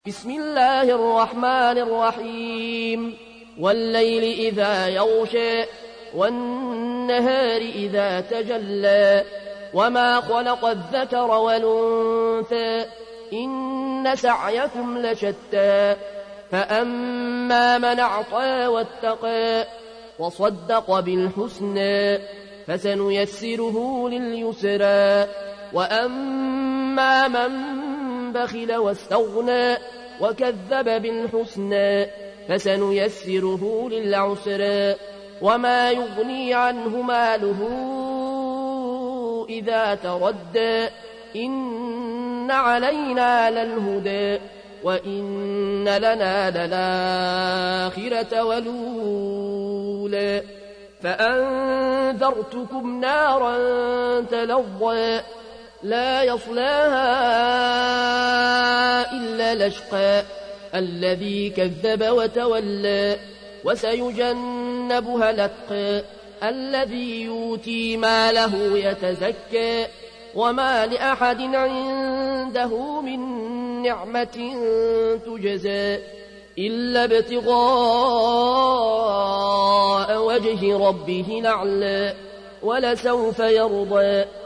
بسم الله الرحمن الرحيم والليل إذا يغشى والنهار إذا تجلى وما خلق الذكر والأنثى إن سعيكم لشتى فأما من أعطى واتقى وصدق بالحسنى فسنيسره لليسرى وأما من بخل واستغنى وكذب بالحسنى فسنيسره للعسرى وما يغني عنه ماله إذا تردى إن علينا للهدى وإن لنا للآخرة والأولى فأنذرتكم نارا تلظى لا يصلاها إلا الأشقى الذي كذب وتولى وسيجنبها الأتقى الذي يؤتي ماله يتزكى وما لأحد عنده من نعمة تجزى إلا ابتغاء وجه ربه الأعلى ولسوف يرضى